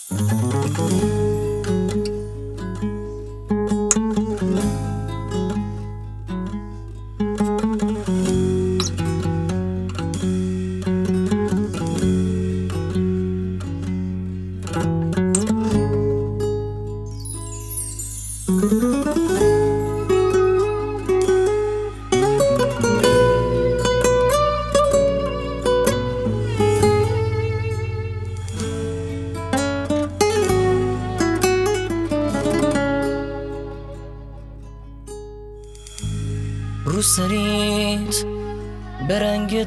رو سریت به رنگ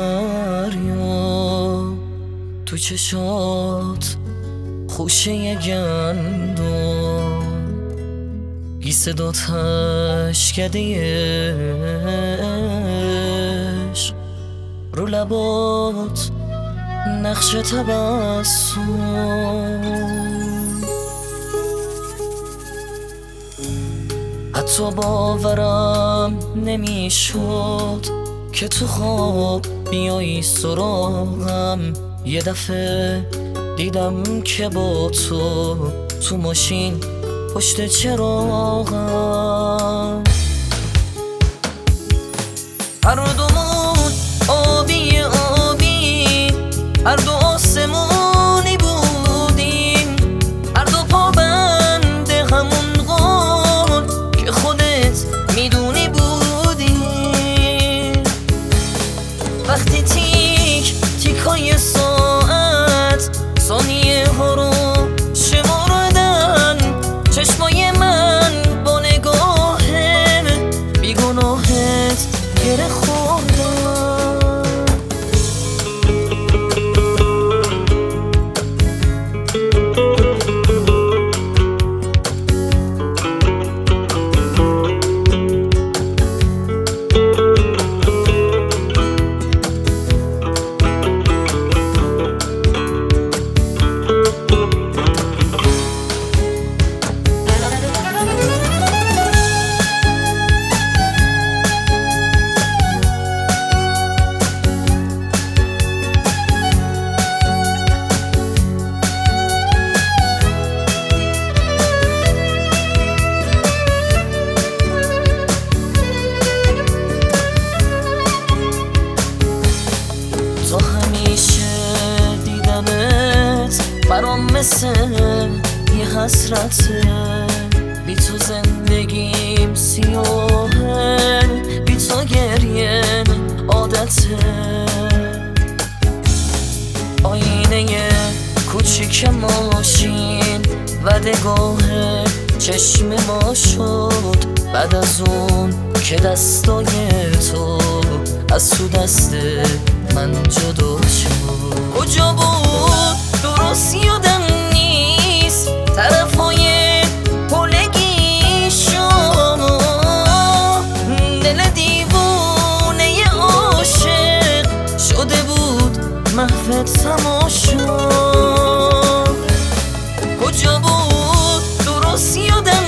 دریا، تو چشات خوشه گندم، گیسه داتش کده عشق، رو لبات نقش تبسم. حتی باورم نمیشد که تو خواب بیایی سراغم. یه دفعه دیدم که با تو ماشین پشت چراغم. هر دومون آبی آبی، هر دو آسمونی بودیم، هر دو پابند همون قول که خودت میدونی بودیم. وقتی تیکای ساعت ثانیه ها رو شمردن، چشمای من با نگاه بیگناهت گره خوردن. برام مثل یه حسرته، بی تو زندگیم سیاهه، بی تو گریه عادته. آینه کوچیک ماشین ودگاه چشم ما شد، بعد از اون که دستای تو از تو دست من جدا شد. کجا بود درست یادم نیست، طرفای پلگی شما، دل دیوونه عاشق شده بود محو تماشا. کجا بود درست یادم